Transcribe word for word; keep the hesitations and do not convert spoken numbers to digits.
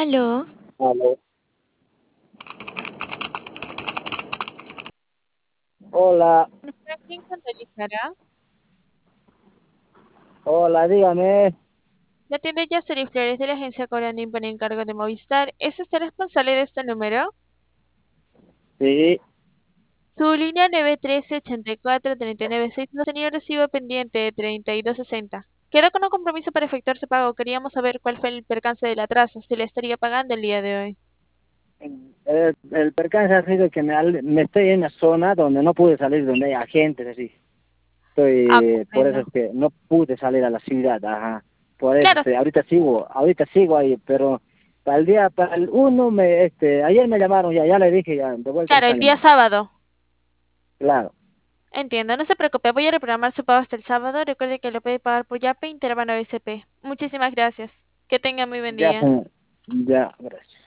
Aló, Aló. Hola, ¿quién contabilizará? hola, dígame. La tienda Yaceri Flores de la agencia Corani por encargo de Movistar. ¿Es usted responsable de este número? Sí, Su línea nueve uno tres ocho cuatro tres nueve seis no tenía recibo pendiente de treinta y dos sesenta. Quedó con un compromiso para efectuar su pago. Queríamos saber cuál fue el percance del atraso, si le estaría pagando el día de hoy. el, el percance ha sido que me, al- me estoy en una zona donde no pude salir, donde hay agentes, así. Ah, Estoy, por eso comprendo. es que no pude salir a la ciudad, ajá. Por eso Claro, estoy, ahorita sigo, ahorita sigo ahí, pero para el día, para el uno, me, este, ayer me llamaron ya, ya le dije ya, de vuelta me claro, están el día llamando. sábado. Claro, Entiendo, no se preocupe, voy a reprogramar su pago hasta el sábado. Recuerde que lo puede pagar por Yape, Interbank o B C P. Muchísimas gracias. Que tenga muy buen ya, día. pues, ya, gracias.